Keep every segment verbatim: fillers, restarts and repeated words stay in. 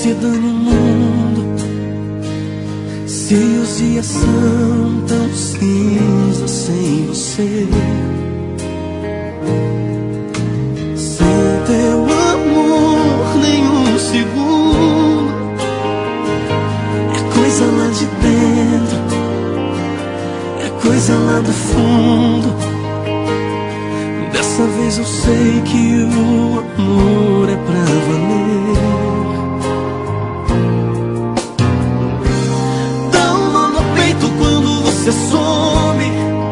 se dane o mundo, se os dias são tão cinzas sem você. Sem teu amor nenhum segundo, é coisa lá de dentro, é coisa lá do fundo. Dessa vez eu sei que o amor é pra valer. Dá um nó no peito quando você some.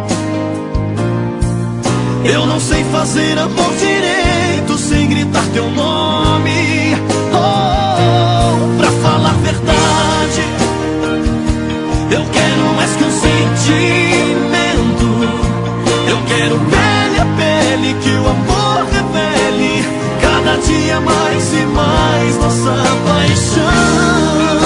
Eu não sei fazer amor direito sem gritar teu nome. Oh, pra falar a verdade, eu quero mais que um sentimento. Eu quero pele a pele, que o amor revele cada dia mais e mais nossa paixão.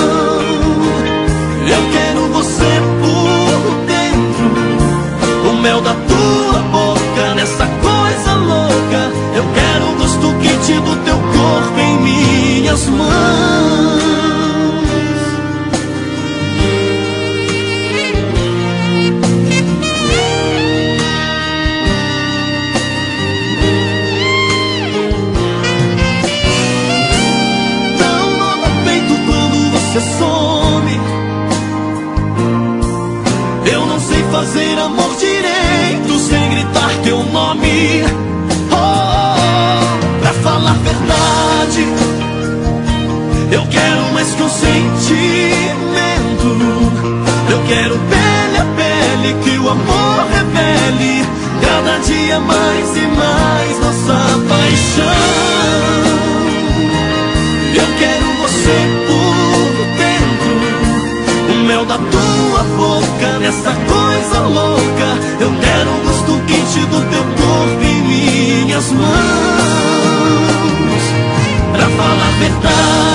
Eu quero você por dentro, o mel da tua boca nessa coisa louca. Eu quero o gosto quente do teu corpo em minhas mãos. Você some. Eu não sei fazer amor direito sem gritar teu nome. Oh, oh, pra falar a verdade, eu quero mais que um sentimento. Eu quero pele a pele, que o amor revele cada dia mais e mais nossa paixão. Eu quero você por dentro, o mel da tua boca nessa coisa louca. Eu quero o gosto quente do teu corpo em minhas mãos. Pra falar a verdade,